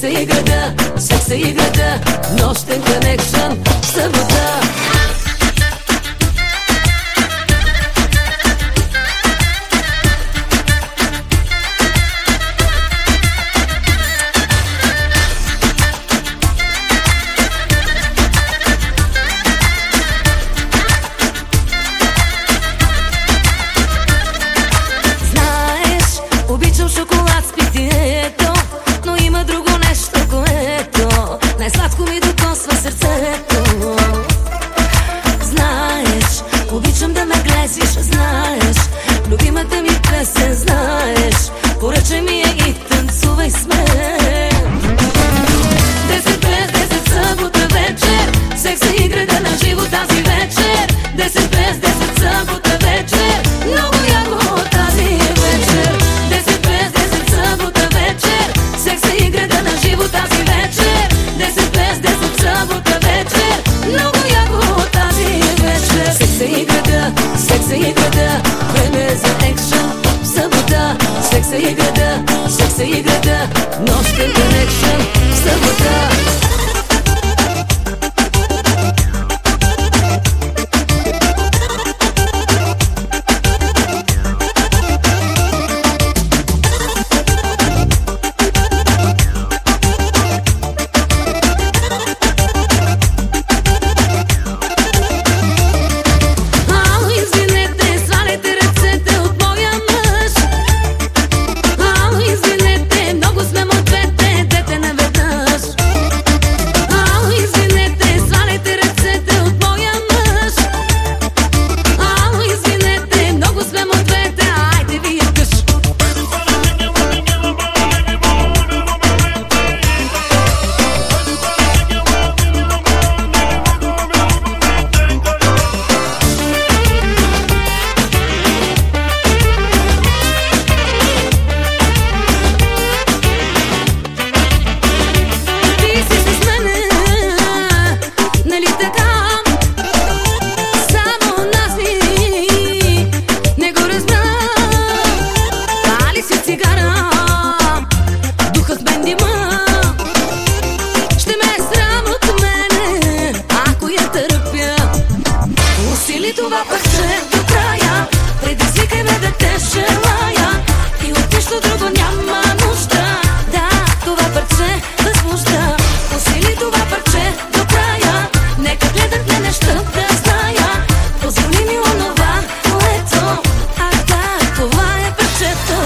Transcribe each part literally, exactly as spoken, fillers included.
Секса и града, секса и града, нощен конекшън, събота. Обичам шоколад с питието, но има друго нещо, което най-сладко ми докосва сърцето. Знаеш, обичам да ме глезиш, знаеш, любимата ми песен, знаеш, поръчай ми я и танцувай с мен. Десет без десет събота вечер, секса и града на живо тази вечер. Десет без десет събота вечер, много яко тази вечер. Десет без десет събота вечер, секса и града на живо тази вечер. Десет без десет събота вечер, много яко тази вечер. Секса и града, секса и града, време за екшън в събота. Секса и града, секса и града, нощен конекшън в събота. Това парче до края, предизвикай ме да те желая, и от нищо друго няма нужда. Да, това парче възбужда. Усили това парче до края, нека гледат ме нещата да зная. Позволи ми онова, което, а да, това е парчето.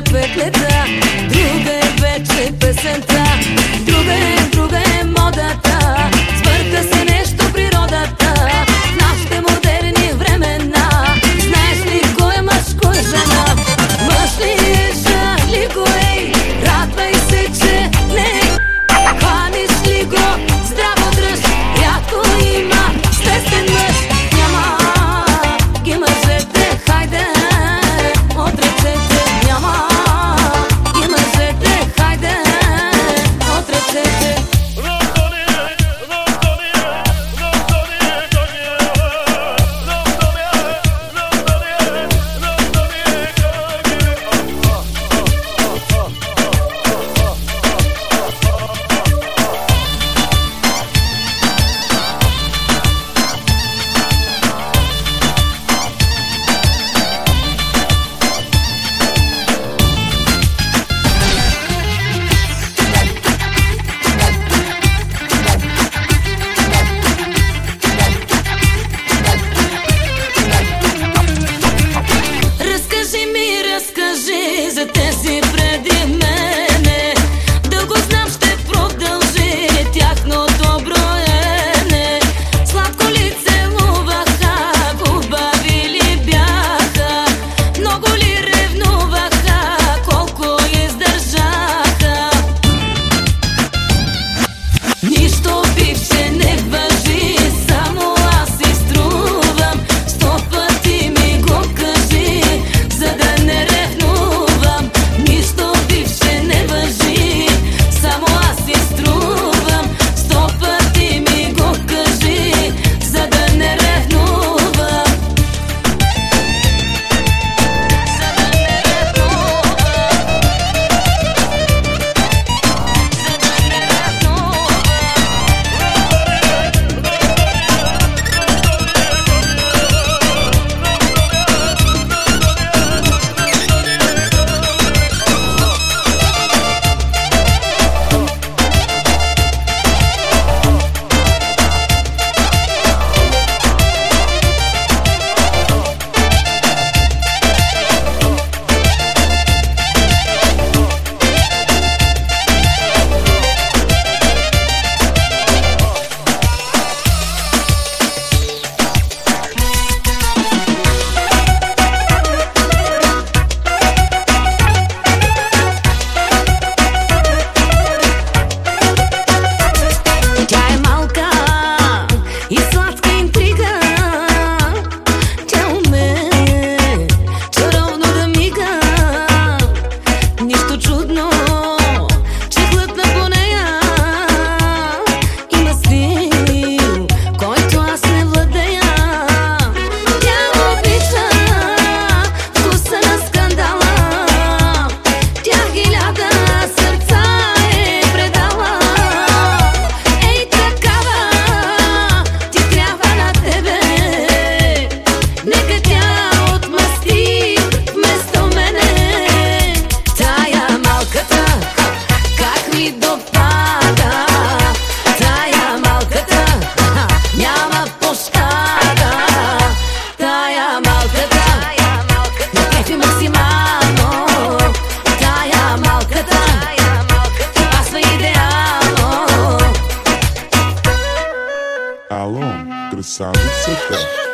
петлета, друга е вече песента, друга е, друга е модата, свърта се нещо природата. Нашите модерни времена, знаеш ли кой е мъж, кой е жена? Мъж ли е, жали го ей, радвай се, че не хваниш ли го, здраво дръж, рядко има свестен мъж. Няма ги мъжете, хайде от ръцете, няма ги мъжете, хайде от ръцете. Разкажи за тези преди мене, да го знам ще продължи тяхното броене. Сладко ли целуваха, хубави ли бяха, много ли ревнуваха, колко издържаха. Нищо бивше не важи, само аз си струвам, сто пъти ми го кажи, за да не ревнувам. Нищо бивше не важи, само аз си струвам, сто пъти ми го кажи, за да не ревнувам. За да не ревнувам. За да не ревнувам. Алло, красавица ты.